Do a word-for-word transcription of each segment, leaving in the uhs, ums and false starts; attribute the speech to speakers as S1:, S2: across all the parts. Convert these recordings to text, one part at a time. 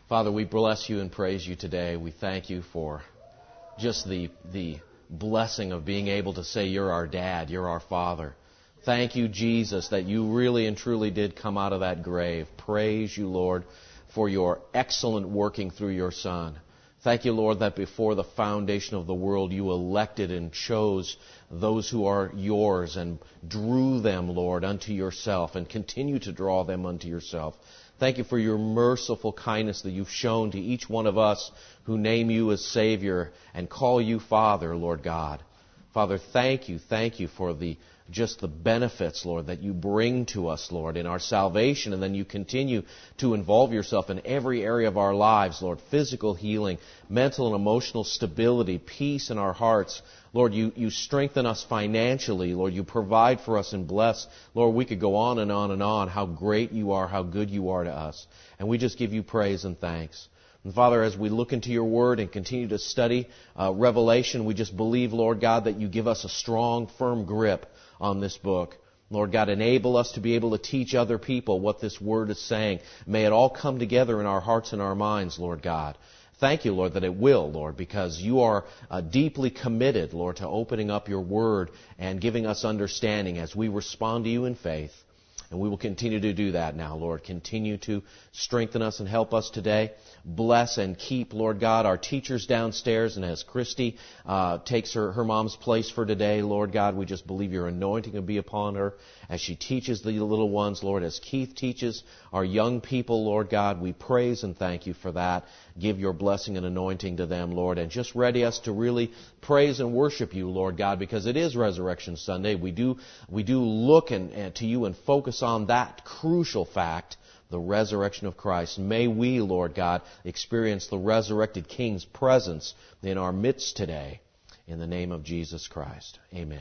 S1: Father, we bless you and praise you today. We thank you for just the the blessing of being able to say you're our dad, you're our father. Thank you, Jesus, that you really and truly did come out of that grave. Praise you, Lord, for your excellent working through your Son. Thank you, Lord, that before the foundation of the world you elected and chose those who are yours and drew them, Lord, unto yourself and continue to draw them unto yourself. Thank you for your merciful kindness that you've shown to each one of us who name you as Savior and call you Father, Lord God. Father, thank you, thank you for the just the benefits, Lord, that you bring to us, Lord, in our salvation, and then you continue to involve yourself in every area of our lives, Lord, physical healing, mental and emotional stability, peace in our hearts. Lord, you, you strengthen us financially. Lord, you provide for us and bless. Lord, we could go on and on and on how great you are, how good you are to us. And we just give you praise and thanks. And Father, as we look into your word and continue to study uh, Revelation, we just believe, Lord God, that you give us a strong, firm grip on this book. Lord God, enable us to be able to teach other people what this word is saying. May it all come together in our hearts and our minds, Lord God. Thank you, Lord, that it will, Lord, because you are uh, deeply committed, Lord, to opening up your word and giving us understanding as we respond to you in faith. And we will continue to do that now, Lord. Continue to strengthen us and help us today. Bless and keep, Lord God, our teachers downstairs. And as Christy uh, takes her, her mom's place for today, Lord God, we just believe your anointing will be upon her as she teaches the little ones, Lord. As Keith teaches our young people, Lord God, we praise and thank you for that. Give your blessing and anointing to them, Lord. And just ready us to really praise and worship you, Lord God, because it is Resurrection Sunday. We do, we do look and, and to you and focus on that crucial fact, the resurrection of Christ. May we, Lord God, experience the resurrected King's presence in our midst today. In the name of Jesus Christ. Amen.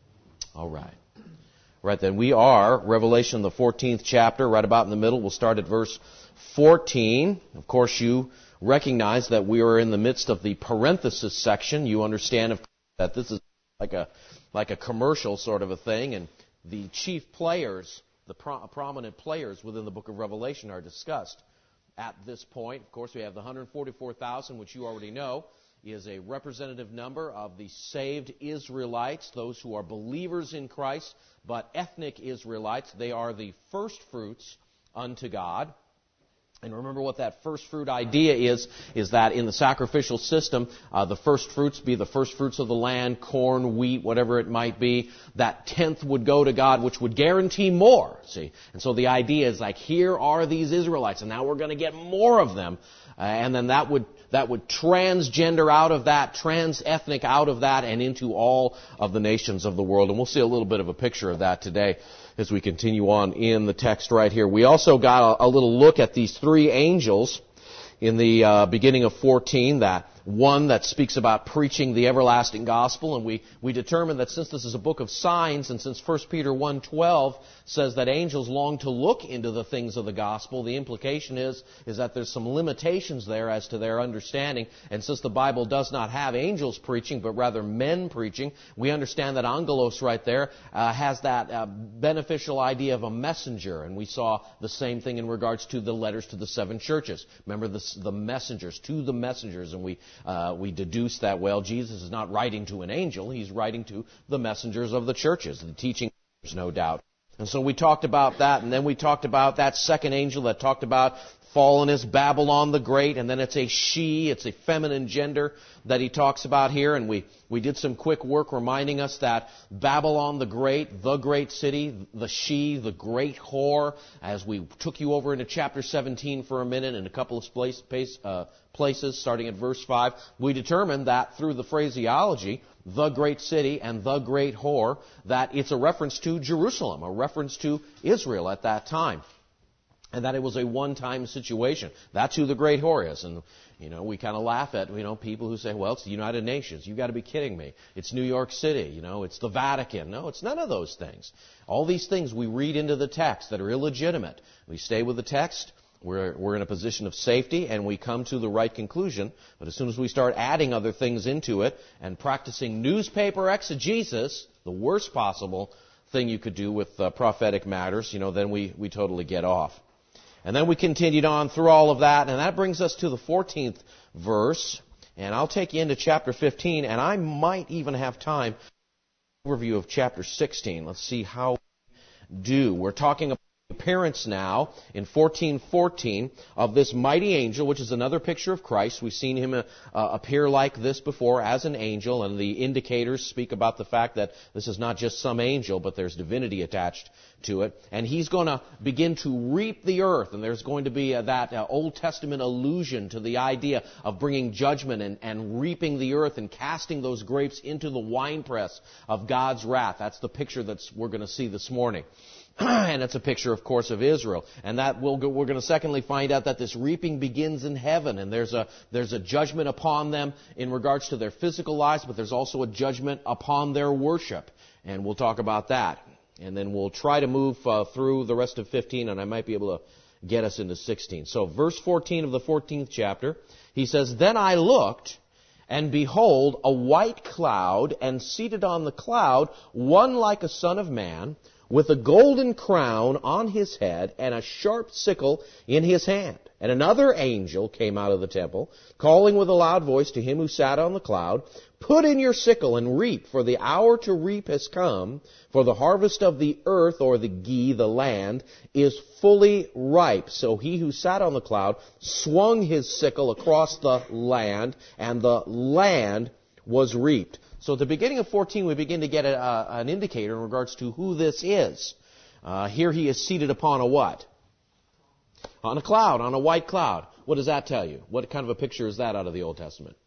S1: All right. Right then, we are Revelation, the fourteenth chapter, right about in the middle. We'll start at verse fourteen. Of course, you recognize that we are in the midst of the parenthesis section. You understand that this is like a like a commercial sort of a thing, and the chief players, the pro- prominent players within the book of Revelation are discussed at this point. Of course, we have the one hundred forty-four thousand, which you already know is a representative number of the saved Israelites, those who are believers in Christ, but ethnic Israelites. They are the first fruits unto God. And remember what that first fruit idea is, is that in the sacrificial system, uh, the first fruits be the first fruits of the land, corn, wheat, whatever it might be. That tenth would go to God, which would guarantee more, see. And so the idea is like, here are these Israelites, and now we're going to get more of them. Uh, and then that would that would transgender out of that, trans-ethnic out of that, and into all of the nations of the world. And we'll see a little bit of a picture of that today as we continue on in the text right here. We also got a, a little look at these three angels in the uh, beginning of fourteen, that one that speaks about preaching the everlasting gospel, and we, we determined that since this is a book of signs, and since First Peter one twelve says that angels long to look into the things of the gospel, the implication is, is that there's some limitations there as to their understanding, and since the Bible does not have angels preaching, but rather men preaching, we understand that angelos right there uh, has that uh, beneficial idea of a messenger, and we saw the same thing in regards to the letters to the seven churches. Remember the, the messengers, to the messengers, and we Uh, we deduce that, well, Jesus is not writing to an angel. He's writing to the messengers of the churches, the teaching, no doubt. And so we talked about that, and then we talked about that second angel that talked about fallen is Babylon the Great, and then it's a she, it's a feminine gender that he talks about here, and we, we did some quick work reminding us that Babylon the Great, the great city, the she, the great whore, as we took you over into chapter seventeen for a minute in a couple of place, place, uh, places, starting at verse five, we determined that through the phraseology, the great city and the great whore, that it's a reference to Jerusalem, a reference to Israel at that time. And that it was a one-time situation. That's who the great whore is. And, you know, we kind of laugh at, you know, people who say, well, it's the United Nations. You've got to be kidding me. It's New York City. You know, it's the Vatican. No, it's none of those things. All these things we read into the text that are illegitimate. We stay with the text. We're, we're in a position of safety, and we come to the right conclusion. But as soon as we start adding other things into it and practicing newspaper exegesis, the worst possible thing you could do with uh, prophetic matters, you know, then we, we totally get off. And then we continued on through all of that, and that brings us to the fourteenth verse. And I'll take you into chapter fifteen, and I might even have time for an overview of chapter sixteen. Let's see how we do. We're talking about the appearance now in fourteen fourteen of this mighty angel, which is another picture of Christ. We've seen him uh, appear like this before as an angel, and the indicators speak about the fact that this is not just some angel, but there's divinity attached to it. And he's going to begin to reap the earth, and there's going to be uh, that uh, Old Testament allusion to the idea of bringing judgment and, and reaping the earth and casting those grapes into the winepress of God's wrath. That's the picture that we're going to see this morning. And it's a picture, of course, of Israel. And that we'll go, we're going to secondly find out that this reaping begins in heaven. And there's a, there's a judgment upon them in regards to their physical lives, but there's also a judgment upon their worship. And we'll talk about that. And then we'll try to move uh, through the rest of fifteen, and I might be able to get us into sixteen. So verse fourteen of the fourteenth chapter, he says, "Then I looked, and behold, a white cloud, and seated on the cloud, one like a son of man, with a golden crown on his head, and a sharp sickle in his hand. And another angel came out of the temple, calling with a loud voice to him who sat on the cloud, 'Put in your sickle and reap, for the hour to reap has come, for the harvest of the earth,' or the gie, the land, 'is fully ripe.' So he who sat on the cloud swung his sickle across the land, and the land was reaped." So at the beginning of fourteen, we begin to get a, a, an indicator in regards to who this is. Uh, here he is seated upon a what? On a cloud, on a white cloud. What does that tell you? What kind of a picture is that out of the Old Testament?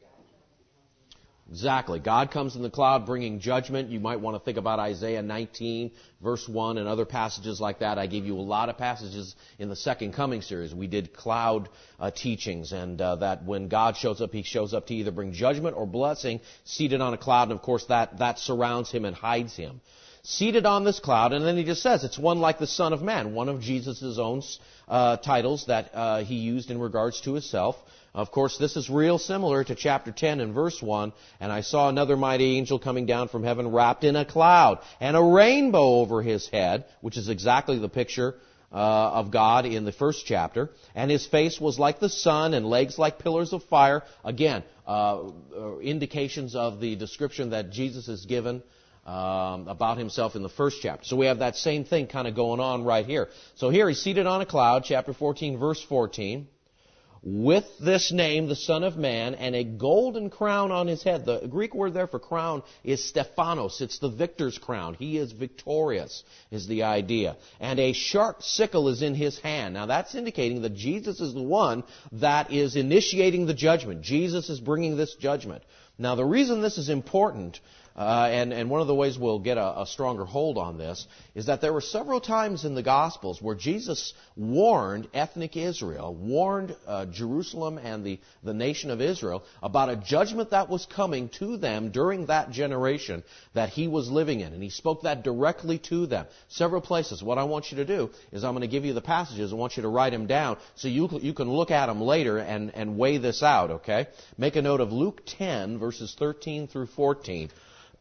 S1: Exactly. God comes in the cloud bringing judgment. You might want to think about Isaiah nineteen, verse one, and other passages like that. I gave you a lot of passages in the Second Coming series. We did cloud uh, teachings, and uh, that when God shows up, He shows up to either bring judgment or blessing, seated on a cloud, and of course that, that surrounds Him and hides Him. Seated on this cloud, and then He just says it's one like the Son of Man, one of Jesus' own uh, titles that uh, He used in regards to Himself. Of course, this is real similar to chapter ten and verse one. "And I saw another mighty angel coming down from heaven, wrapped in a cloud, and a rainbow over his head," which is exactly the picture uh, of God in the first chapter. "And his face was like the sun, and legs like pillars of fire." Again, uh, indications of the description that Jesus is given Um, about himself in the first chapter. So we have that same thing kind of going on right here. So here he's seated on a cloud, chapter fourteen, verse fourteen, "with this name, the Son of Man, and a golden crown on his head." The Greek word there for crown is Stephanos. It's the victor's crown. He is victorious, is the idea. "And a sharp sickle is in his hand." Now that's indicating that Jesus is the one that is initiating the judgment. Jesus is bringing this judgment. Now the reason this is important, Uh, and, and one of the ways we'll get a, a stronger hold on this, is that there were several times in the Gospels where Jesus warned ethnic Israel, warned uh, Jerusalem and the, the nation of Israel about a judgment that was coming to them during that generation that He was living in. And He spoke that directly to them. Several places. What I want you to do is I'm going to give you the passages. I want you to write them down so you, you can look at them later and, and weigh this out, okay? Make a note of Luke ten, verses thirteen through fourteen.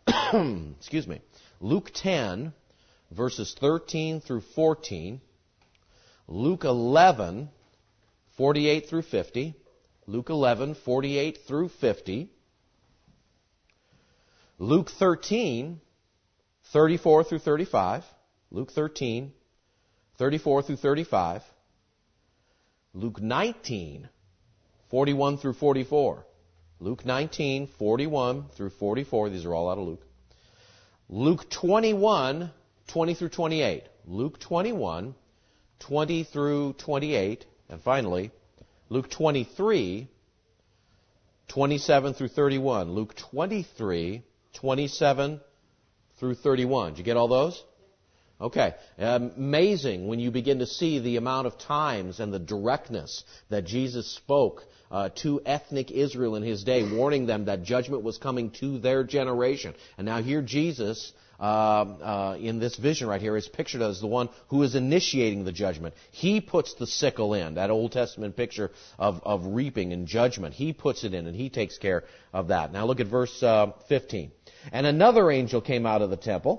S1: Excuse me. Luke ten, verses thirteen through fourteen. Luke eleven, forty-eight through fifty. Luke eleven, forty-eight through fifty. Luke thirteen, thirty-four through thirty-five. Luke thirteen, thirty-four through thirty-five. Luke nineteen, forty-one through forty-four. Luke nineteen, forty-one through forty-four. These are all out of Luke. Luke twenty-one, twenty through twenty-eight. Luke twenty-one, twenty through twenty-eight. And finally, Luke twenty-three, twenty-seven through thirty-one. Luke twenty-three, twenty-seven through thirty-one. Did you get all those? Okay. Amazing when you begin to see the amount of times and the directness that Jesus spoke uh, to ethnic Israel in His day, warning them that judgment was coming to their generation. And now here Jesus, uh, uh, in this vision right here, is pictured as the one who is initiating the judgment. He puts the sickle in, that Old Testament picture of, of reaping and judgment. He puts it in, and He takes care of that. Now look at verse uh, fifteen. "And another angel came out of the temple,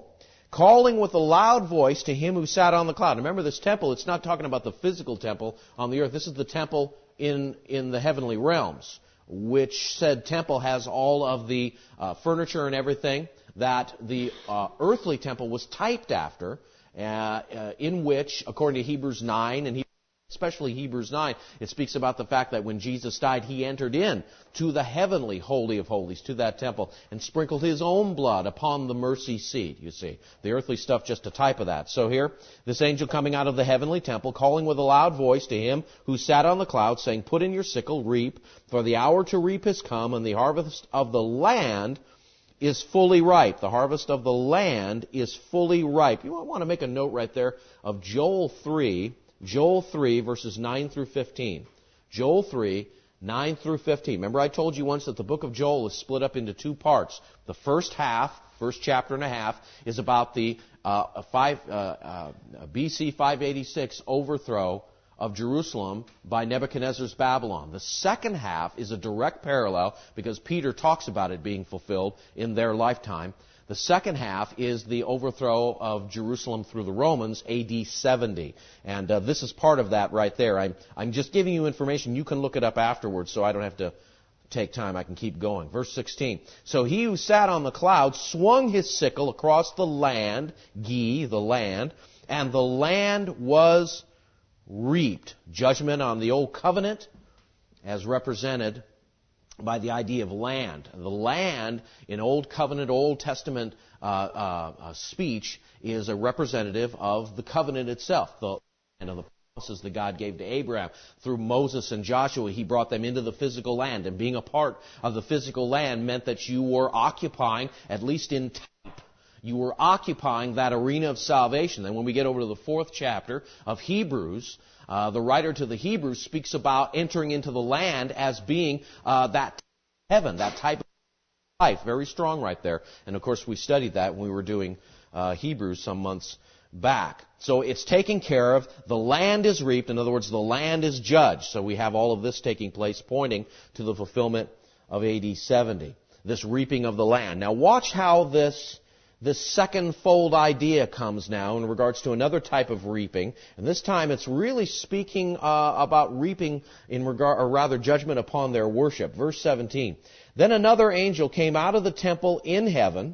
S1: calling with a loud voice to him who sat on the cloud. Remember, this temple, it's not talking about the physical temple on the earth. This is the temple in, in the heavenly realms, which said temple has all of the uh, furniture and everything that the uh, earthly temple was typed after, uh, uh, in which, according to Hebrews nine, and he, especially Hebrews nine, it speaks about the fact that when Jesus died, he entered in to the heavenly Holy of Holies, to that temple, and sprinkled his own blood upon the mercy seat, you see. The earthly stuff, just a type of that. So here, this angel coming out of the heavenly temple, calling with a loud voice to him who sat on the cloud, saying, put in your sickle, reap, for the hour to reap has come, and the harvest of the land is fully ripe. The harvest of the land is fully ripe. You want to make a note right there of Joel three, Joel three, verses nine through fifteen. Joel three, nine through fifteen. Remember I told you once that the book of Joel is split up into two parts. The first half, first chapter and a half, is about the uh, five, uh, uh, B C five eighty-six overthrow of Jerusalem by Nebuchadnezzar's Babylon. The second half is a direct parallel because Peter talks about it being fulfilled in their lifetime. The second half is the overthrow of Jerusalem through the Romans, A D seventy. And uh, this is part of that right there. I'm, I'm just giving you information. You can look it up afterwards, so I don't have to take time. I can keep going. Verse sixteen. So he who sat on the cloud swung his sickle across the land, Gi, the land, and the land was reaped. Judgment on the old covenant as represented by the idea of land. The land in Old Covenant, Old Testament uh, uh, uh, speech is a representative of the covenant itself, the land of the promises that God gave to Abraham. Through Moses and Joshua, he brought them into the physical land, and being a part of the physical land meant that you were occupying, at least in type, you were occupying that arena of salvation. And when we get over to the fourth chapter of Hebrews, Uh, the writer to the Hebrews speaks about entering into the land as being uh, that heaven, that type of life. Very strong right there. And of course we studied that when we were doing uh, Hebrews some months back. So it's taken care of. The land is reaped. In other words, the land is judged. So we have all of this taking place, pointing to the fulfillment of A D seventy. This reaping of the land. Now watch how this This second fold idea comes now in regards to another type of reaping. And this time it's really speaking uh, about reaping in regard, or rather judgment upon their worship. Verse seventeen. Then another angel came out of the temple in heaven.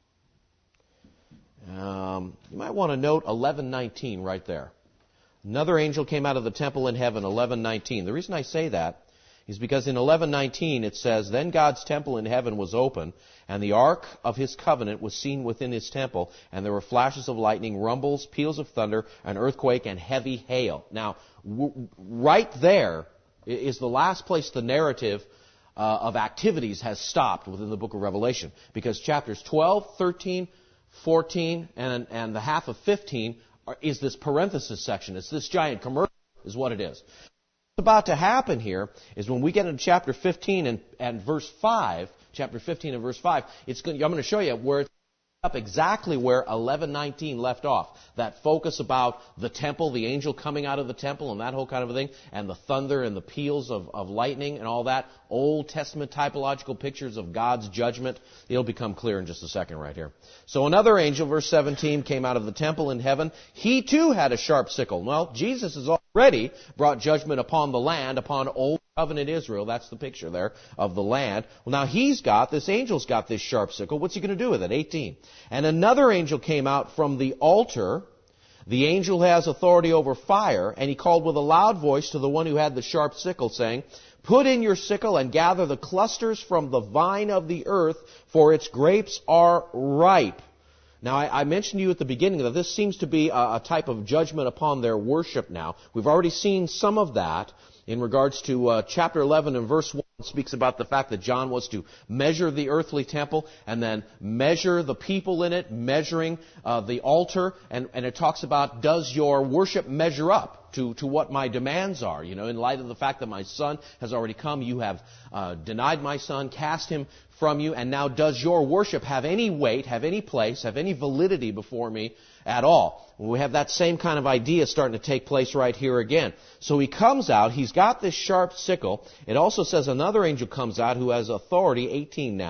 S1: Um, you might want to note eleven nineteen right there. Another angel came out of the temple in heaven, eleven nineteen. The reason I say that is because in eleven nineteen it says, Then God's temple in heaven was open, and the ark of his covenant was seen within his temple, and there were flashes of lightning, rumbles, peals of thunder, an earthquake, and heavy hail. Now, w- right there is the last place the narrative uh, of activities has stopped within the book of Revelation, because chapters twelve, thirteen, fourteen, and, and the half of fifteen are, is this parenthesis section. It's this giant commercial is what it is. What's about to happen here is when we get into chapter fifteen and, and verse five, chapter fifteen and verse five, it's going, I'm going to show you where it's up exactly where eleven nineteen left off. That focus about the temple, the angel coming out of the temple and that whole kind of a thing, and the thunder and the peals of, of lightning and all that. Old Testament typological pictures of God's judgment. It'll become clear in just a second right here. So another angel, verse seventeen, came out of the temple in heaven. He too had a sharp sickle. Well, Jesus has already brought judgment upon the land, upon old covenant Israel. That's the picture there of the land. Well, now he's got, this angel's got this sharp sickle. What's he going to do with it? eighteen. And another angel came out from the altar. The angel has authority over fire, and he called with a loud voice to the one who had the sharp sickle, saying, Put in your sickle and gather the clusters from the vine of the earth, for its grapes are ripe. Now, I, I mentioned to you at the beginning that this seems to be a, a type of judgment upon their worship now. We've already seen some of that in regards to uh, chapter eleven and verse one. Speaks about the fact that John was to measure the earthly temple and then measure the people in it, measuring uh, the altar, and, and it talks about, does your worship measure up to, to what my demands are? You know, in light of the fact that my son has already come, you have uh, denied my son, cast him from you, and now does your worship have any weight, have any place, have any validity before me at all? We have that same kind of idea starting to take place right here again. So he comes out, he's got this sharp sickle. It also says another angel comes out who has authority, eighteen now,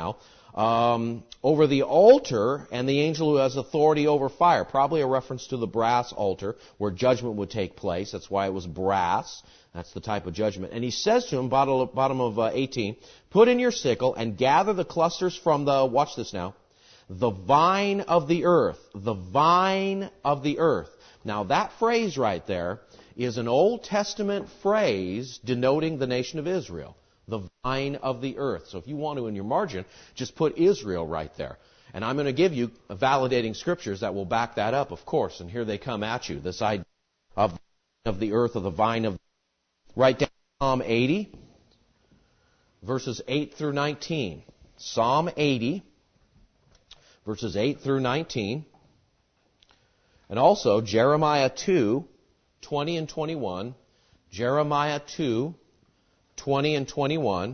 S1: Um, over the altar and the angel who has authority over fire. Probably a reference to the brass altar where judgment would take place. That's why it was brass. That's the type of judgment. And he says to him, bottom, bottom of uh, eighteen, put in your sickle and gather the clusters from the, watch this now, the vine of the earth. The vine of the earth. Now that phrase right there is an Old Testament phrase denoting the nation of Israel. The vine of the earth. So if you want to, in your margin, just put Israel right there. And I'm going to give you validating scriptures that will back that up, of course. And here they come at you. This idea of, of the earth, of the vine of the earth. Write down Psalm eighty, verses eight through nineteen. Psalm eighty, verses eight through nineteen. And also Jeremiah two, twenty and twenty-one. Jeremiah two, twenty and twenty-one.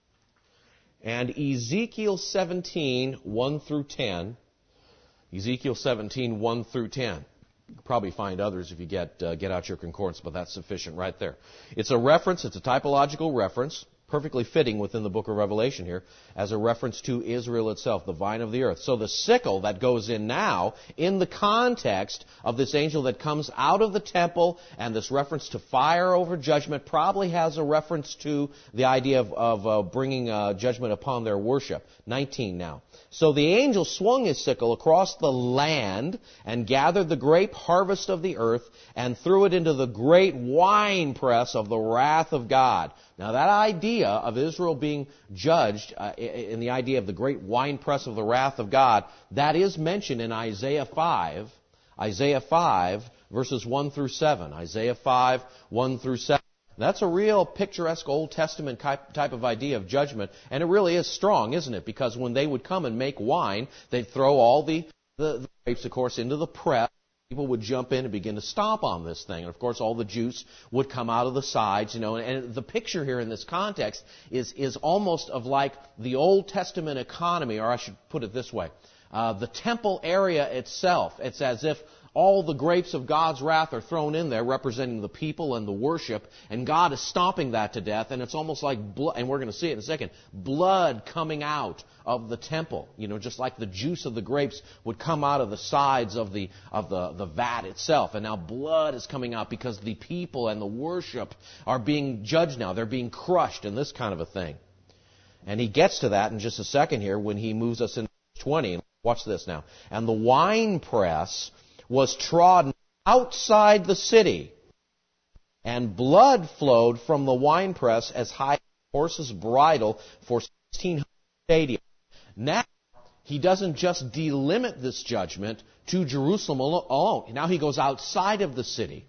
S1: And Ezekiel seventeen, one through ten. Ezekiel seventeen, one through ten. You can probably find others if you get uh, get out your concordance, but that's sufficient right there. It's a reference, it's a typological reference, perfectly fitting within the book of Revelation here, as a reference to Israel itself, the vine of the earth. So the sickle that goes in now, in the context of this angel that comes out of the temple, and this reference to fire over judgment, probably has a reference to the idea of, of uh, bringing uh, judgment upon their worship. nineteen now. So the angel swung his sickle across the land and gathered the grape harvest of the earth and threw it into the great winepress of the wrath of God. Now that idea of Israel being judged uh, in the idea of the great winepress of the wrath of God, that is mentioned in Isaiah five, Isaiah five, verses one through seven. Isaiah five, one through seven. That's a real picturesque Old Testament type of idea of judgment, and it really is strong, isn't it? Because when they would come and make wine, they'd throw all the, the, the grapes, of course, into the press. People would jump in and begin to stomp on this thing. And, of course, all the juice would come out of the sides, you know. And the picture here in this context is, is almost of like the Old Testament economy, or I should put it this way. Uh, the temple area itself, it's as if all the grapes of God's wrath are thrown in there, representing the people and the worship, and God is stomping that to death, and it's almost like blood, and we're going to see it in a second, blood coming out of the temple, you know, just like the juice of the grapes would come out of the sides of the of the, the vat itself, and now blood is coming out because the people and the worship are being judged now, they're being crushed, and this kind of a thing. And he gets to that in just a second here when he moves us into twenty. Watch this now. And the winepress was trodden outside the city, and blood flowed from the winepress as high as a horse's bridle for sixteen hundred stadia. Now, he doesn't just delimit this judgment to Jerusalem alone. Now he goes outside of the city.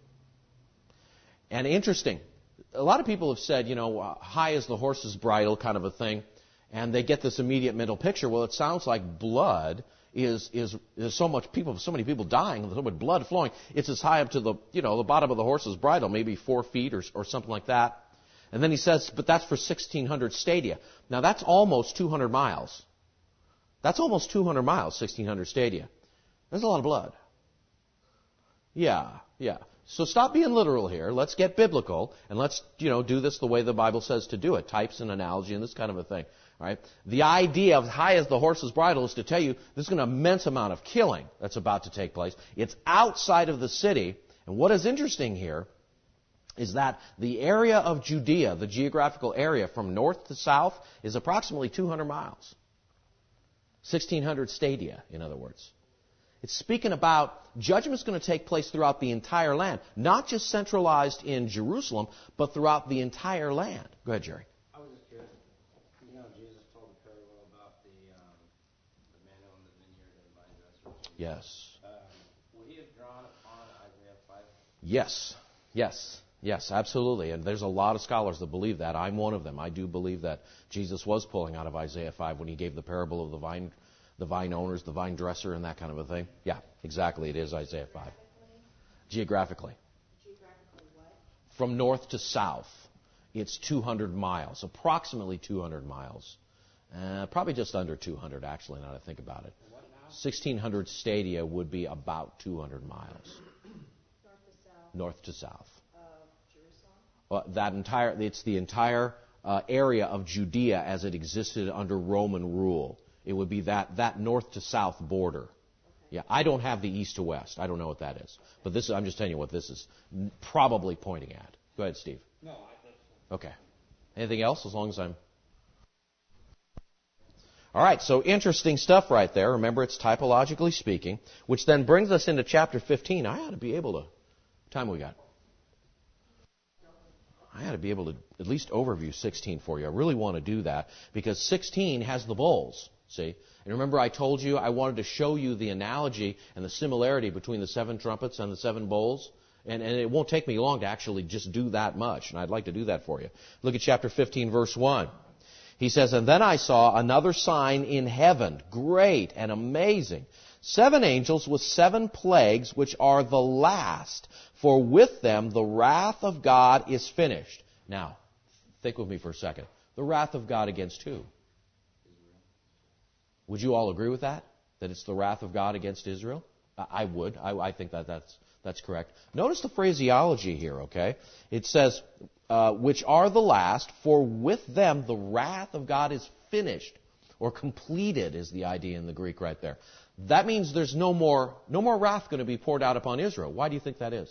S1: And interesting, a lot of people have said, you know, high as the horse's bridle kind of a thing, and they get this immediate mental picture. Well, it sounds like blood is is there's so much people, so many people dying, so much blood flowing. It's as high up to the, you know, the bottom of the horse's bridle, maybe four feet or or something like that. And then he says, but that's for sixteen hundred stadia. Now that's almost two hundred miles. That's almost two hundred miles, sixteen hundred stadia. That's a lot of blood. Yeah, yeah. So stop being literal here. Let's get biblical, and let's, you know, do this the way the Bible says to do it. Types and analogy and this kind of a thing. All right? The idea of high as the horse's bridle is to tell you there's an immense amount of killing that's about to take place. It's outside of the city. And what is interesting here is that the area of Judea, the geographical area from north to south, is approximately two hundred miles. sixteen hundred stadia, in other words. It's speaking about judgment's going to take place throughout the entire land, not just centralized in Jerusalem, but throughout the entire land. Go ahead, Jerry.
S2: I was just curious. You know, Jesus told the parable about the um, the man who owned the vineyard and vine dresser.
S1: Yes.
S2: Um, would he have drawn upon Isaiah five?
S1: Yes. Yes. Yes, absolutely. And there's a lot of scholars that believe that. I'm one of them. I do believe that Jesus was pulling out of Isaiah five when he gave the parable of the vine the vine owners, the vine dresser, and that kind of a thing. Yeah, exactly. It is Isaiah five. Geographically.
S3: Geographically what?
S1: From north to south, it's two hundred miles, approximately two hundred miles. Uh, probably just under two hundred, actually, now that I think about it. sixteen hundred stadia would be about two hundred miles.
S3: North to south
S1: North to south.
S3: of Jerusalem?
S1: Well, that entire, it's the entire uh, area of Judea as it existed under Roman rule. It would be that, that north to south border. Yeah, I don't have the east to west. I don't know what that is. But this, I'm just telling you what this is probably pointing at. Go ahead, Steve.
S2: No, I think so.
S1: Okay. Anything else, as long as I'm... All right, so interesting stuff right there. Remember, it's typologically speaking, which then brings us into chapter fifteen. I ought to be able to... What time we got? I ought to be able to at least overview sixteen for you. I really want to do that because sixteen has the bowls, see? And remember I told you I wanted to show you the analogy and the similarity between the seven trumpets and the seven bowls? And, and it won't take me long to actually just do that much, and I'd like to do that for you. Look at chapter fifteen, verse one. He says, "And then I saw another sign in heaven, great and amazing. Seven angels with seven plagues, which are the last. For with them the wrath of God is finished." Now, think with me for a second. The wrath of God against who? Would you all agree with that? That it's the wrath of God against Israel? I would. I, I think that that's, that's correct. Notice the phraseology here, okay? It says, uh, which are the last, for with them the wrath of God is finished, or completed is the idea in the Greek right there. That means there's no more, no more wrath going to be poured out upon Israel. Why do you think that is?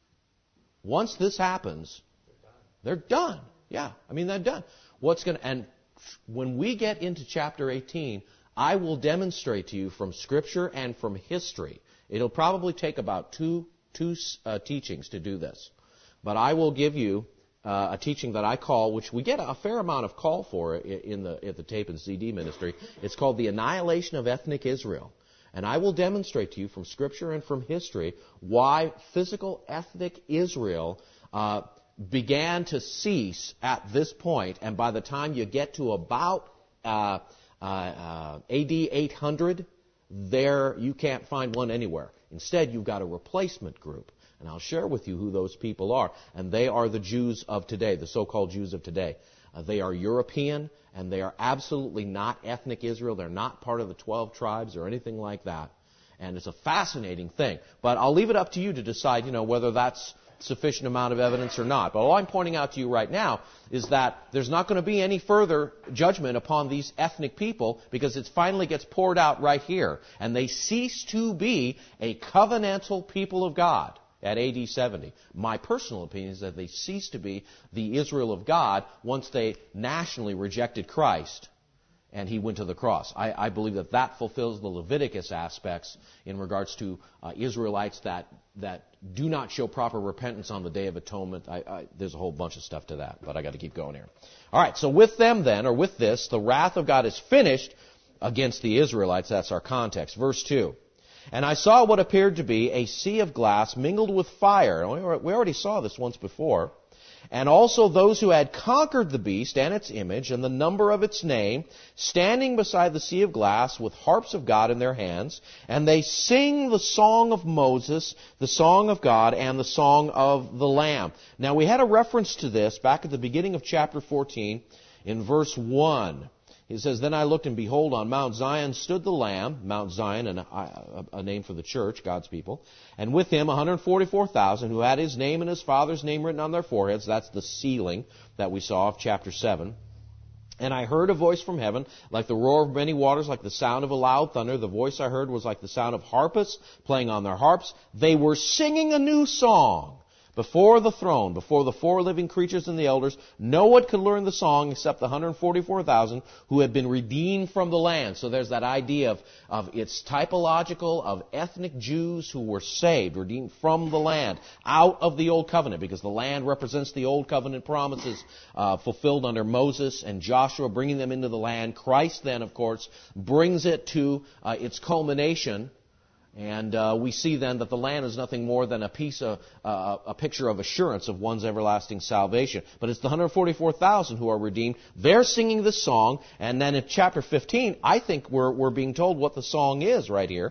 S1: Once this happens, they're done. Yeah, I mean, they're done. What's going to, and when we get into chapter eighteen, I will demonstrate to you from Scripture and from history. It'll probably take about two, two uh, teachings to do this. But I will give you uh, a teaching that I call, which we get a fair amount of call for in the, at the tape and C D ministry. It's called the annihilation of ethnic Israel. And I will demonstrate to you from Scripture and from history why physical ethnic Israel uh, began to cease at this point. And by the time you get to about uh, uh, uh, A D eight hundred, there you can't find one anywhere. Instead, you've got a replacement group. And I'll share with you who those people are. And they are the Jews of today, the so-called Jews of today. Uh, they are European, and they are absolutely not ethnic Israel. They're not part of the twelve tribes or anything like that. And it's a fascinating thing. But I'll leave it up to you to decide, you know, whether that's sufficient amount of evidence or not. But all I'm pointing out to you right now is that there's not going to be any further judgment upon these ethnic people because it finally gets poured out right here. And they cease to be a covenantal people of God at A D seventy. My personal opinion is that they cease to be the Israel of God once they nationally rejected Christ and He went to the cross. I, I believe that that fulfills the Leviticus aspects in regards to uh, Israelites that that do not show proper repentance on the Day of Atonement. I, I, there's a whole bunch of stuff to that, but I got to keep going here. All right, so with them then, or with this, the wrath of God is finished against the Israelites. That's our context. Verse two. "And I saw what appeared to be a sea of glass mingled with fire." We already saw this once before. "And also those who had conquered the beast and its image and the number of its name, standing beside the sea of glass with harps of God in their hands. And they sing the song of Moses, the song of God, and the song of the Lamb." Now we had a reference to this back at the beginning of chapter fourteen in verse one. He says, "Then I looked, and behold, on Mount Zion stood the Lamb," Mount Zion, and a, a name for the church, God's people, "and with him one hundred forty-four thousand, who had his name and his father's name written on their foreheads." That's the sealing that we saw of chapter seven. "And I heard a voice from heaven, like the roar of many waters, like the sound of a loud thunder. The voice I heard was like the sound of harpists playing on their harps. They were singing a new song before the throne, before the four living creatures and the elders. No one could learn the song except the one hundred forty-four thousand who had been redeemed from the land." So there's that idea of, of it's typological of ethnic Jews who were saved, redeemed from the land, out of the Old Covenant, because the land represents the Old Covenant promises uh, fulfilled under Moses and Joshua, bringing them into the land. Christ then, of course, brings it to uh, its culmination. And uh, we see then that the land is nothing more than a piece of, uh, a picture of assurance of one's everlasting salvation. But it's the one hundred forty-four thousand who are redeemed. They're singing this song. And then in chapter fifteen, I think we're, we're being told what the song is right here.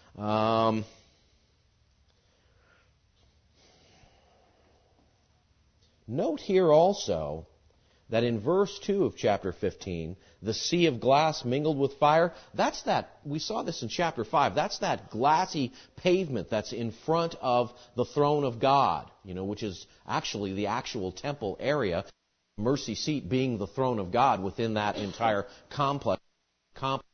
S1: Um, note here also that in verse two of chapter fifteen, the sea of glass mingled with fire, that's that, we saw this in chapter five, that's that glassy pavement that's in front of the throne of God, you know, which is actually the actual temple area, mercy seat being the throne of God within that entire complex. complex.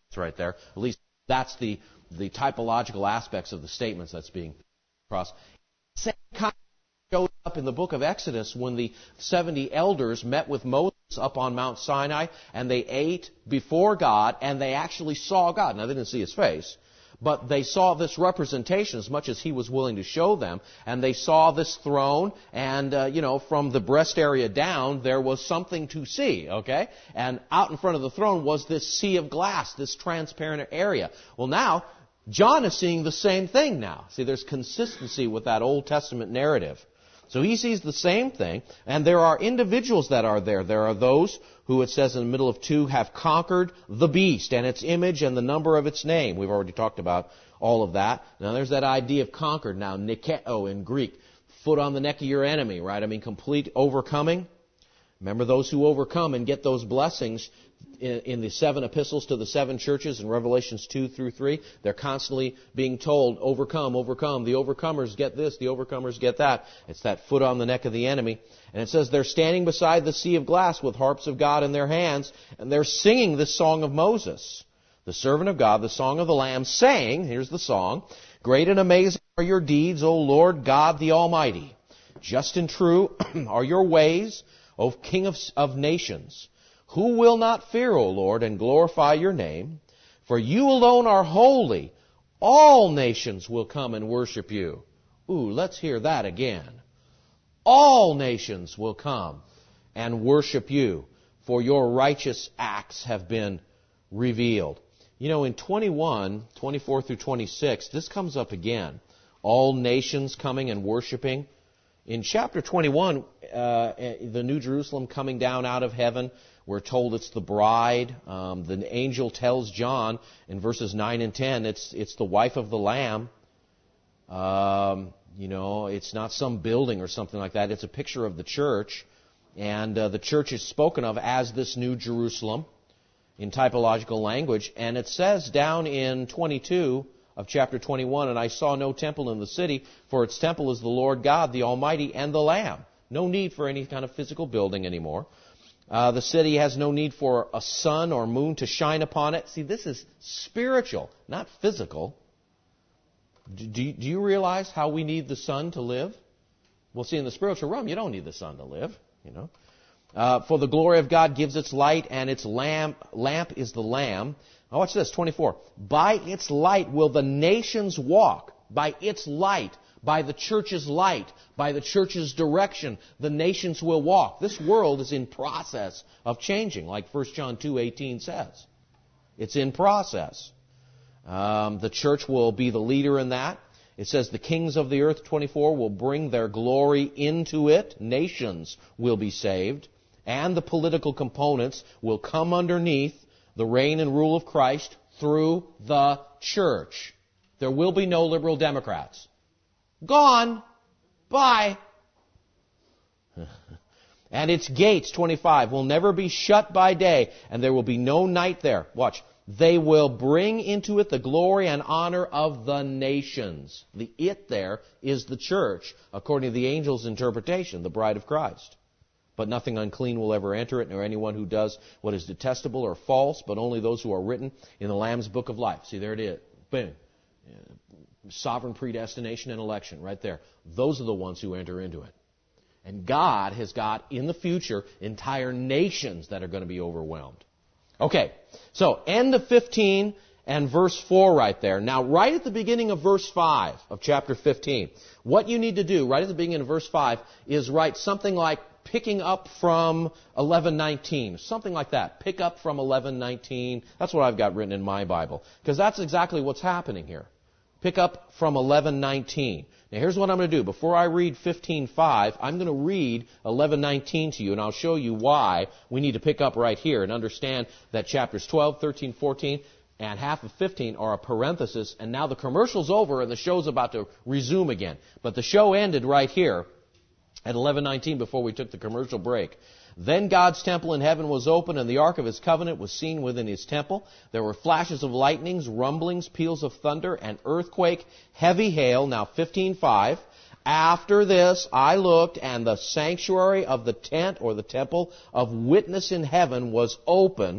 S1: right there. At least that's the, the typological aspects of the statements that's being across. Same kind showed up in the book of Exodus when the seventy elders met with Moses up on Mount Sinai, and they ate before God, and they actually saw God. Now, they didn't see His face, but they saw this representation as much as He was willing to show them, and they saw this throne, and, uh, you know, from the breast area down, there was something to see, okay? And out in front of the throne was this sea of glass, this transparent area. Well, now, John is seeing the same thing now. See, there's consistency with that Old Testament narrative. So he sees the same thing, and there are individuals that are there. There are those who, it says in the middle of two, have conquered the beast and its image and the number of its name. We've already talked about all of that. Now there's that idea of conquered. Now, nikeo in Greek, foot on the neck of your enemy, right? I mean, complete overcoming. Remember those who overcome and get those blessings in, in the seven epistles to the seven churches in Revelations two through three. They're constantly being told, overcome, overcome. The overcomers get this, the overcomers get that. It's that foot on the neck of the enemy. And it says they're standing beside the sea of glass with harps of God in their hands, and they're singing this song of Moses, the servant of God, the song of the Lamb, saying, here's the song, great and amazing are your deeds, O Lord God the Almighty. Just and true are your ways, O King of, of nations. Who will not fear, O Lord, and glorify your name? For you alone are holy. All nations will come and worship you. Ooh, let's hear that again. All nations will come and worship you, for your righteous acts have been revealed. You know, in twenty-one, twenty-four through twenty-six, this comes up again. All nations coming and worshiping. In chapter twenty-one, uh, the New Jerusalem coming down out of heaven, we're told it's the bride. Um, the angel tells John in verses nine and ten, it's it's the wife of the Lamb. Um, you know, it's not some building or something like that. It's a picture of the church. And uh, the church is spoken of as this New Jerusalem in typological language. And it says down in twenty-two of chapter twenty-one, and I saw no temple in the city, for its temple is the Lord God, the Almighty, and the Lamb. No need for any kind of physical building anymore. Uh, the city has no need for a sun or moon to shine upon it. See, this is spiritual, not physical. Do, do, do you realize how we need the sun to live? Well, see, in the spiritual realm, you don't need the sun to live, you know. Uh, for the glory of God gives its light, and its lamp, lamp is the Lamb. Oh, watch this, twenty-four. By its light will the nations walk. By its light, by the church's light, by the church's direction, the nations will walk. This world is in process of changing, like First John two eighteen says. It's in process. Um, the church will be the leader in that. It says the kings of the earth, twenty-four, will bring their glory into it. Nations will be saved. And the political components will come underneath the reign and rule of Christ through the church. There will be no liberal Democrats. Gone. Bye. And its gates, twenty-five, will never be shut by day, and there will be no night there. Watch. They will bring into it the glory and honor of the nations. The it there is the church, according to the angel's interpretation, the bride of Christ. But nothing unclean will ever enter it, nor anyone who does what is detestable or false, but only those who are written in the Lamb's book of life. See, there it is. Boom. Sovereign predestination and election, right there. Those are the ones who enter into it. And God has got, in the future, entire nations that are going to be overwhelmed. Okay, so end of fifteen and verse four right there. Now, right at the beginning of verse five of chapter fifteen, what you need to do right at the beginning of verse five is write something like picking up from eleven nineteen, something like that. Pick up from eleven nineteen. That's what I've got written in my Bible, because that's exactly what's happening here. Pick up from eleven nineteen. Now, here's what I'm going to do. Before I read fifteen five, I'm going to read eleven nineteen to you, and I'll show you why we need to pick up right here and understand that chapters twelve, thirteen, fourteen, and half of fifteen are a parenthesis, and now the commercial's over and the show's about to resume again. But the show ended right here at eleven nineteen before we took the commercial break. Then God's temple in heaven was open, and the ark of His covenant was seen within His temple. There were flashes of lightnings, rumblings, peals of thunder, an earthquake, heavy hail. Now fifteen five. After this I looked, and the sanctuary of the tent, or the temple of witness in heaven, was opened.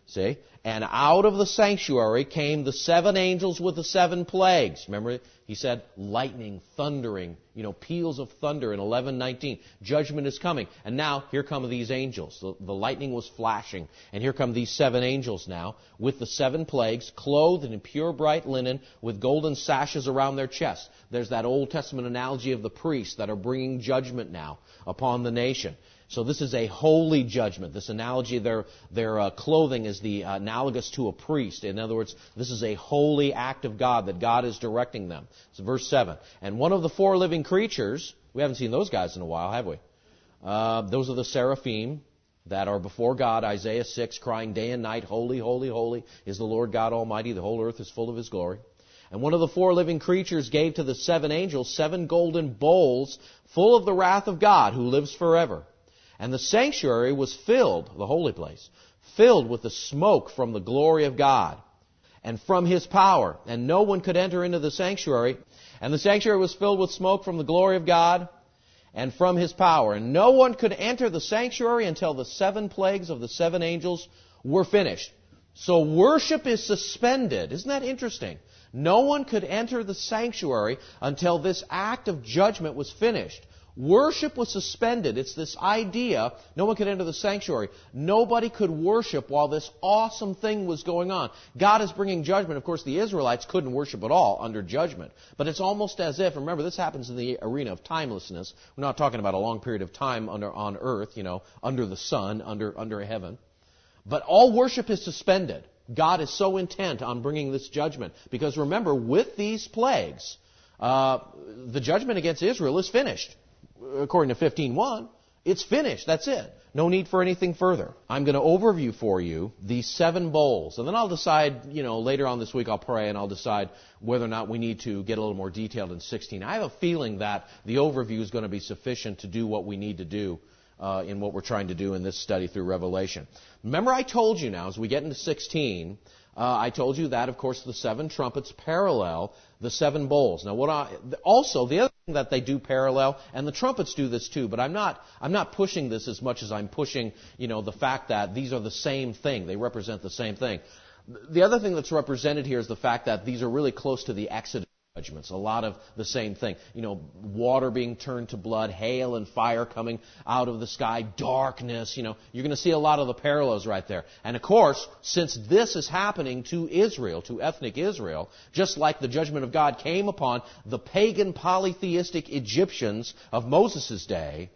S1: See? And out of the sanctuary came the seven angels with the seven plagues. Remember, he said lightning, thundering, you know, peals of thunder in eleven nineteen. Judgment is coming. And now, here come these angels. The, the lightning was flashing. And here come these seven angels now with the seven plagues, clothed in pure bright linen with golden sashes around their chests. There's that Old Testament analogy of the priests that are bringing judgment now upon the nation. So this is a holy judgment. This analogy, their, their uh, clothing is the uh, analogous to a priest. In other words, this is a holy act of God that God is directing them. It's verse seven. And one of the four living creatures, we haven't seen those guys in a while, have we? Uh, those are the seraphim that are before God, Isaiah six, crying day and night, holy, holy, holy is the Lord God Almighty. The whole earth is full of His glory. And one of the four living creatures gave to the seven angels seven golden bowls full of the wrath of God who lives forever. And the sanctuary was filled, the holy place, filled with the smoke from the glory of God and from His power. And no one could enter into the sanctuary. And the sanctuary was filled with smoke from the glory of God and from His power. And no one could enter the sanctuary until the seven plagues of the seven angels were finished. So worship is suspended. Isn't that interesting? No one could enter the sanctuary until this act of judgment was finished. Worship was suspended. It's this idea, no one could enter the sanctuary. Nobody could worship while this awesome thing was going on. God is bringing judgment. Of course, the Israelites couldn't worship at all under judgment. But it's almost as if, remember, this happens in the arena of timelessness. We're not talking about a long period of time under on earth, you know, under the sun, under, under heaven. But all worship is suspended. God is so intent on bringing this judgment. Because remember, with these plagues, uh, the judgment against Israel is finished. According to fifteen one, it's finished. That's it. No need for anything further. I'm going to overview for you these seven bowls. And then I'll decide, you know, later on this week I'll pray and I'll decide whether or not we need to get a little more detailed in sixteen. I have a feeling that the overview is going to be sufficient to do what we need to do uh, in what we're trying to do in this study through Revelation. Remember I told you now, as we get into sixteen, uh, I told you that, of course, the seven trumpets parallel the seven bowls. Now, what I, also, the other thing that they do parallel, and the trumpets do this too, but I'm not, I'm not pushing this as much as I'm pushing, you know, the fact that these are the same thing. They represent the same thing. The other thing that's represented here is the fact that these are really close to the Exodus judgments. A lot of the same thing. You know, water being turned to blood, hail and fire coming out of the sky, darkness, you know. You're going to see a lot of the parallels right there. And of course, since this is happening to Israel, to ethnic Israel, just like the judgment of God came upon the pagan polytheistic Egyptians of Moses' day,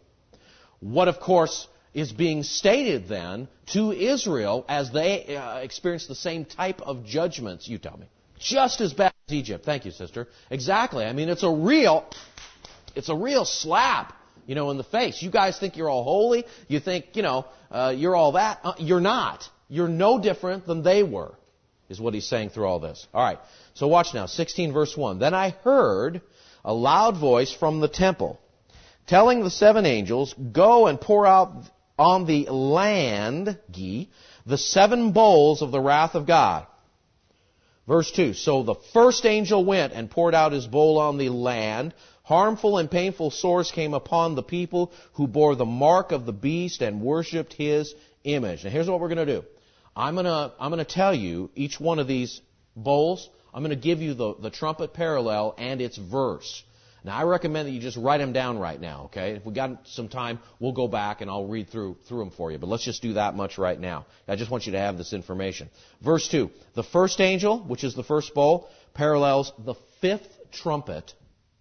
S1: what of course is being stated then to Israel as they uh, experience the same type of judgments, you tell me. Just as bad as Egypt. Thank you, sister. Exactly. I mean, it's a real, it's a real slap, you know, in the face. You guys think you're all holy. You think, you know, uh, you're all that. Uh, you're not. You're no different than they were, is what he's saying through all this. All right. So watch now. sixteen verse one. Then I heard a loud voice from the temple telling the seven angels, go and pour out on the land, the seven bowls of the wrath of God. Verse two, so the first angel went and poured out his bowl on the land. Harmful and painful sores came upon the people who bore the mark of the beast and worshipped his image. Now here's what we're going to do. I'm going to, I'm going to tell you each one of these bowls. I'm going to give you the, the trumpet parallel and its verse. Now, I recommend that you just write them down right now, okay? If we got some time, we'll go back and I'll read through through them for you. But let's just do that much right now. I just want you to have this information. Verse two, the first angel, which is the first bowl, parallels the fifth trumpet.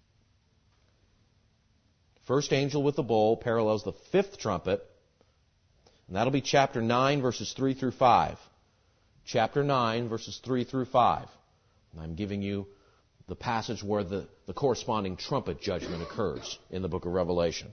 S1: First angel with the bowl parallels the fifth trumpet. And that'll be chapter nine, verses three through five. Chapter nine, verses three through five. And I'm giving you the passage where the, the corresponding trumpet judgment occurs in the book of Revelation.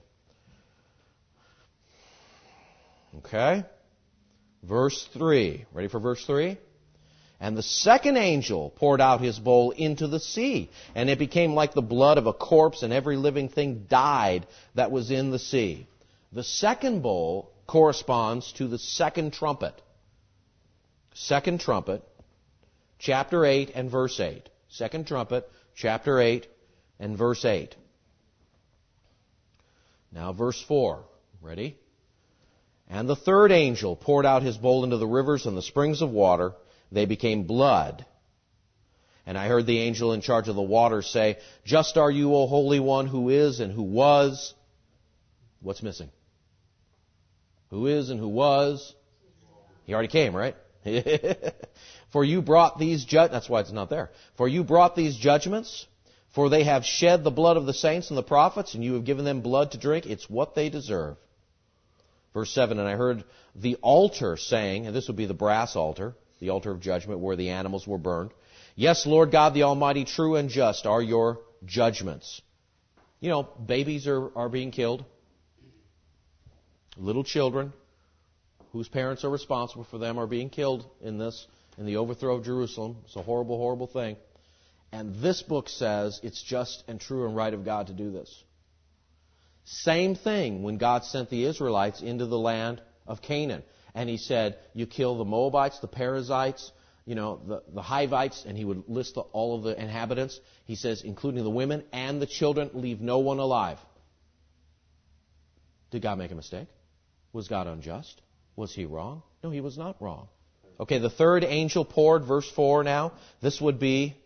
S1: Okay? Verse three. Ready for verse three? And the second angel poured out his bowl into the sea, and it became like the blood of a corpse, and every living thing died that was in the sea. The second bowl corresponds to the second trumpet. Second trumpet, chapter eight and verse eight. Second trumpet, chapter eight and verse eight. Now verse four. Ready? And the third angel poured out his bowl into the rivers and the springs of water. They became blood. And I heard the angel in charge of the waters say, Just are you, O Holy One, who is and who was. What's missing? Who is and who was. He already came, right? For you brought these judgments. That's why it's not there. For you brought these judgments. For they have shed the blood of the saints and the prophets, and you have given them blood to drink. It's what they deserve. Verse seven, and I heard the altar saying, and this would be the brass altar, the altar of judgment where the animals were burned. Yes, Lord God the Almighty, true and just are your judgments. You know, babies are, are being killed. Little children whose parents are responsible for them are being killed in this, in the overthrow of Jerusalem. It's a horrible, horrible thing. And this book says it's just and true and right of God to do this. Same thing when God sent the Israelites into the land of Canaan. And He said, you kill the Moabites, the Perizzites, you know, the, the Hivites, and He would list the, all of the inhabitants. He says, including the women and the children, leave no one alive. Did God make a mistake? Was God unjust? Was He wrong? No, He was not wrong. Okay, the third angel poured, verse four now. This would be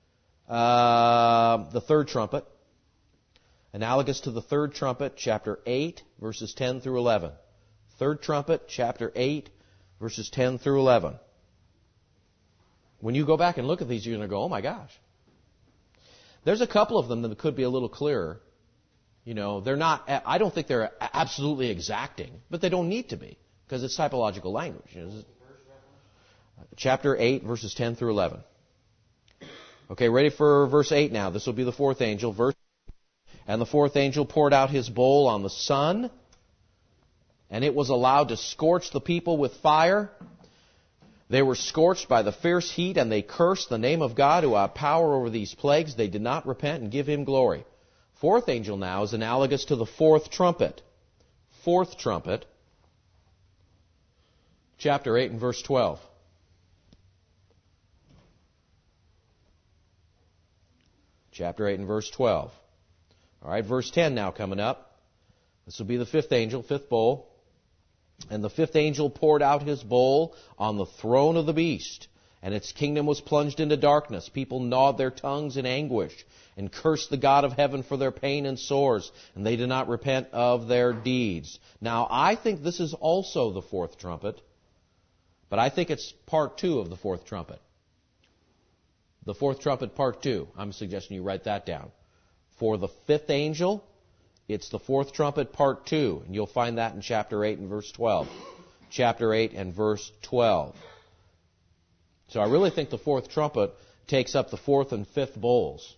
S1: uh, the third trumpet. Analogous to the third trumpet, chapter eight, verses ten through eleven. Third trumpet, chapter eight, verses ten through eleven. When you go back and look at these, you're going to go, oh my gosh. There's a couple of them that could be a little clearer. You know, they're not, I don't think they're absolutely exacting, but they don't need to be, because it's typological language. You know, chapter eight, verses ten through eleven. Okay, ready for verse eight now. This will be the fourth angel. Verse And the fourth angel poured out his bowl on the sun, and it was allowed to scorch the people with fire. They were scorched by the fierce heat, and they cursed the name of God who had power over these plagues. They did not repent and give Him glory. Fourth angel now is analogous to the fourth trumpet. Fourth trumpet, chapter eight and verse twelve. Chapter eight and verse twelve. All right, verse ten now coming up. This will be the fifth angel, fifth bowl. And the fifth angel poured out his bowl on the throne of the beast, and its kingdom was plunged into darkness. People gnawed their tongues in anguish and cursed the God of heaven for their pain and sores, and they did not repent of their deeds. Now, I think this is also the fourth trumpet, but I think it's part two of the fourth trumpet. The fourth trumpet, part two. I'm suggesting you write that down. For the fifth angel, it's the fourth trumpet, part two. And you'll find that in chapter eight and verse twelve. Chapter eight and verse twelve. So I really think the fourth trumpet takes up the fourth and fifth bowls.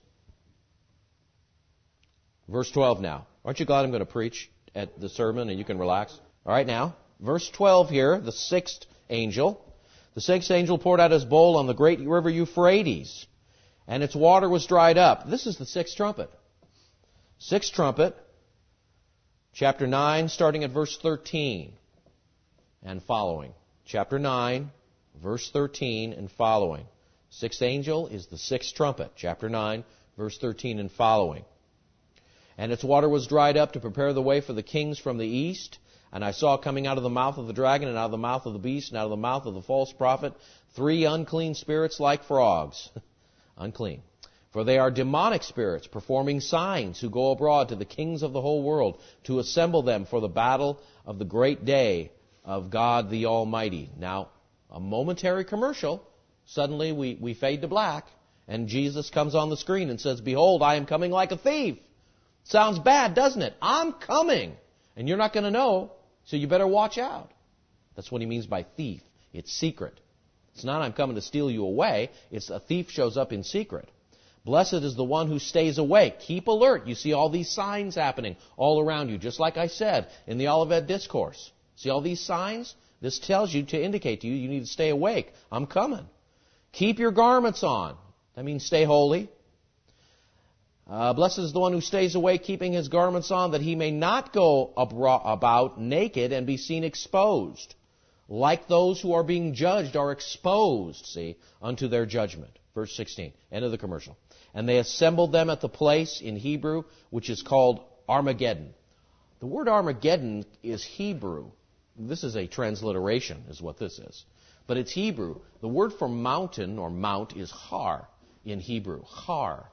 S1: Verse twelve now. Aren't you glad I'm going to preach at the sermon and you can relax? All right, now. Verse twelve here, the sixth angel. The sixth angel poured out his bowl on the great river Euphrates, and its water was dried up. This is the sixth trumpet. Sixth trumpet, chapter nine, starting at verse thirteen and following. Chapter nine, verse thirteen and following. Sixth angel is the sixth trumpet, chapter nine, verse thirteen and following. And its water was dried up to prepare the way for the kings from the east. And I saw coming out of the mouth of the dragon, and out of the mouth of the beast, and out of the mouth of the false prophet, three unclean spirits like frogs. Unclean. For they are demonic spirits, performing signs, who go abroad to the kings of the whole world, to assemble them for the battle of the great day of God the Almighty. Now, a momentary commercial, suddenly we, we fade to black, and Jesus comes on the screen and says, Behold, I am coming like a thief. Sounds bad, doesn't it? I'm coming. And you're not going to know, so you better watch out. That's what he means by thief. It's secret. It's not I'm coming to steal you away. It's a thief shows up in secret. Blessed is the one who stays awake. Keep alert. You see all these signs happening all around you, just like I said in the Olivet Discourse. See all these signs? This tells you to indicate to you you need to stay awake. I'm coming. Keep your garments on. That means stay holy. Uh, blessed is the one who stays awake, keeping his garments on, that he may not go abro- about naked and be seen exposed, like those who are being judged are exposed, see, unto their judgment. Verse sixteen, end of the commercial. And they assembled them at the place in Hebrew, which is called Armageddon. The word Armageddon is Hebrew. this is a transliteration, is what this is. But it's Hebrew. The word for mountain or mount is har in Hebrew. Har.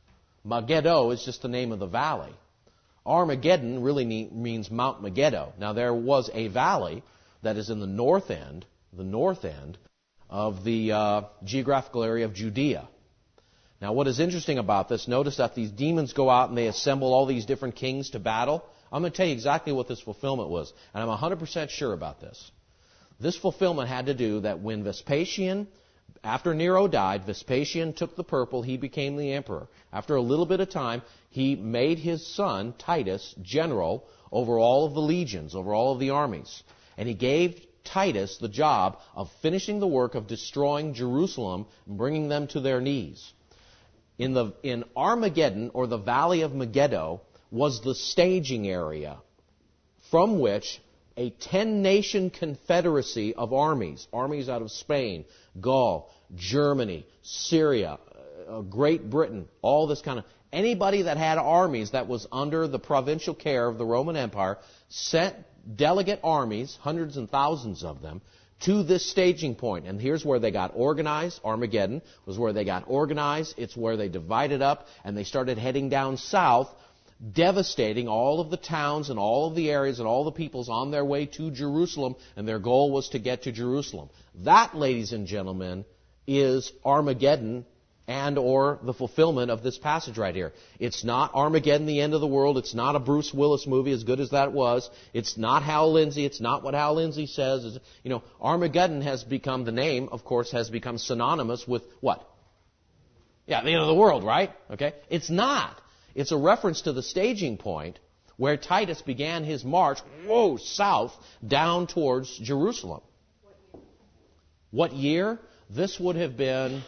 S1: Megiddo is just the name of the valley. Armageddon really means Mount Megiddo. Now there was a valley that is in the north end, the north end of the uh, geographical area of Judea. Now what is interesting about this, notice that these demons go out and they assemble all these different kings to battle. I'm going to tell you exactly what this fulfillment was, and I'm one hundred percent sure about this. This fulfillment had to do that when Vespasian, after Nero died, Vespasian took the purple, he became the emperor. After a little bit of time, he made his son, Titus, general over all of the legions, over all of the armies. And he gave Titus the job of finishing the work of destroying Jerusalem and bringing them to their knees. In the in Armageddon, or the Valley of Megiddo, was the staging area from which a ten-nation confederacy of armies, armies out of Spain, Gaul, Germany, Syria, uh, Great Britain, all this kind of, anybody that had armies that was under the provincial care of the Roman Empire, sent delegate armies, hundreds and thousands of them, to this staging point. And here's where they got organized. Armageddon was where they got organized. It's where they divided up and they started heading down south, devastating all of the towns and all of the areas and all the peoples on their way to Jerusalem, and their goal was to get to Jerusalem. That, ladies and gentlemen, is Armageddon and or the fulfillment of this passage right here. It's not Armageddon, the end of the world. It's not a Bruce Willis movie, as good as that was. It's not Hal Lindsey. It's not what Hal Lindsey says. It's, you know, Armageddon has become, the name, of course, has become synonymous with what? Yeah, the end of the world, right? Okay? It's not. It's a reference to the staging point where Titus began his march, whoa, south, down towards Jerusalem. What year? What year? This would have been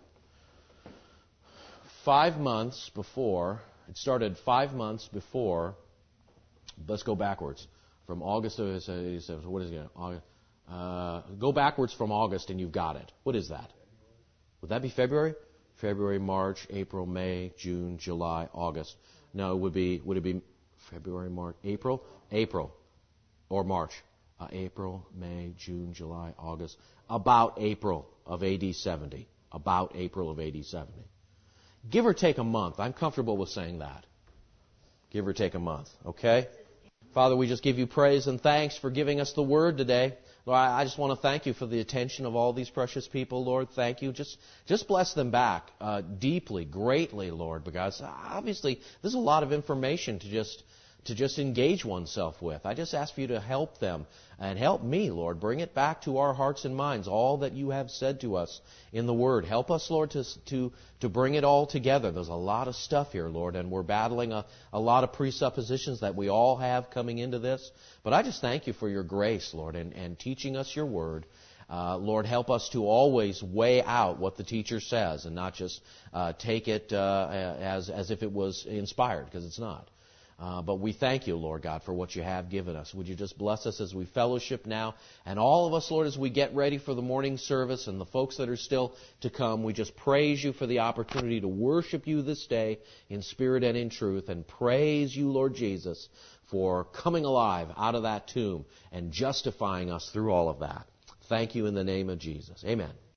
S1: five months before. It started five months before. Let's go backwards. From August of eighty-seven. What is it? August, uh, go backwards from August and you've got it. What is that? Would that be February? February, March, April, May, June, July, August. No, it would be, would it be February, March, April? April or March. Uh, April, May, June, July, August. About April of A D seventy. About April of A D seventy. Give or take a month. I'm comfortable with saying that. Give or take a month. Okay? Father, we just give you praise and thanks for giving us the word today. Lord, I just want to thank you for the attention of all these precious people, Lord. Thank you. Just just bless them back uh, deeply, greatly, Lord, because obviously there's a lot of information to just to just engage oneself with. I just ask for you to help them and help me, Lord. Bring it back to our hearts and minds, all that you have said to us in the Word. Help us, Lord, to to, to bring it all together. There's a lot of stuff here, Lord, and we're battling a, a lot of presuppositions that we all have coming into this. But I just thank you for your grace, Lord, and, and teaching us your Word. Uh, Lord, help us to always weigh out what the teacher says and not just uh, take it uh, as, as if it was inspired, because it's not. Uh, but we thank you, Lord God, for what you have given us. Would you just bless us as we fellowship now? And all of us, Lord, as we get ready for the morning service and the folks that are still to come, we just praise you for the opportunity to worship you this day in spirit and in truth. And praise you, Lord Jesus, for coming alive out of that tomb and justifying us through all of that. Thank you in the name of Jesus. Amen.